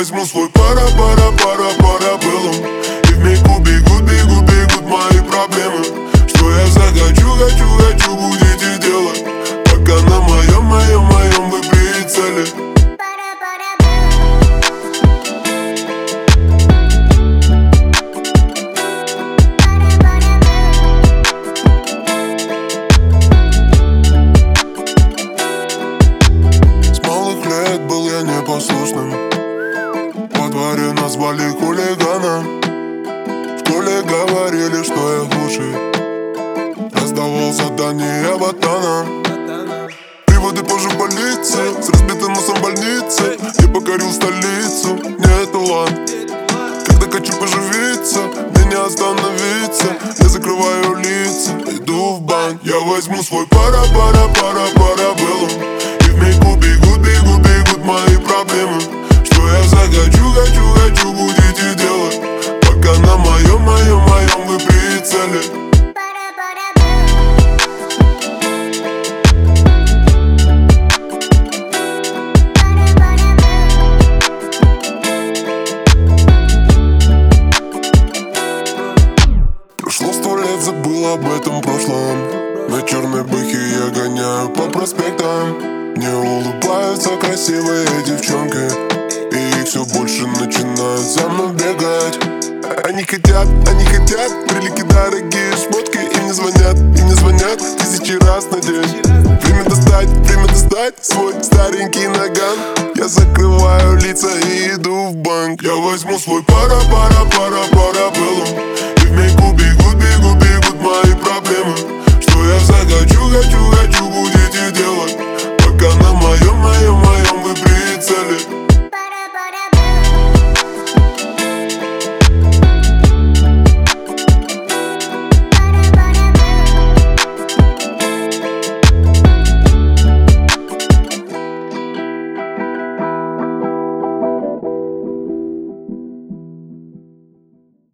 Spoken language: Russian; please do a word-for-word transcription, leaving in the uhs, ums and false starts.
возьму свой пара-пара-пара-парабеллум, и вмиг убегут, бегут, бегут мои проблемы. Что я захочу, хочу, хочу, будете делать, пока на моем, моем, моем вы прицеле. Был я непослушным, во дворе назвали хулиганом, в школе говорили, что я худший, раздавал задания ботанам. Приводы позже в больнице, с разбитым носом в больнице, я покорил столицу, нет улан. Когда хочу поживиться, меня остановиться, я закрываю лица, иду в банк. Я возьму свой пара-пара-пара-парабеллум, и вмиг убегут, бегут, бегут мои проблемы. Что я захочу, хочу, хочу, будете делать, пока на моем, моем, моем вы прицеле. Прошло сто лет, забыл об этом прошлом. На черной бэхе я гоняю по проспектам. Мне улыбаются красивые девчонки, и их все больше начинают за мной бегать. Они хотят, они хотят прилики, дорогие шмотки. Им не звонят, им не звонят тысячи раз на день. Время достать, время достать свой старенький наган. Я закрываю лица и иду в банк. Я возьму свой пара-пара-пара-парабеллум, и вмиг убегут,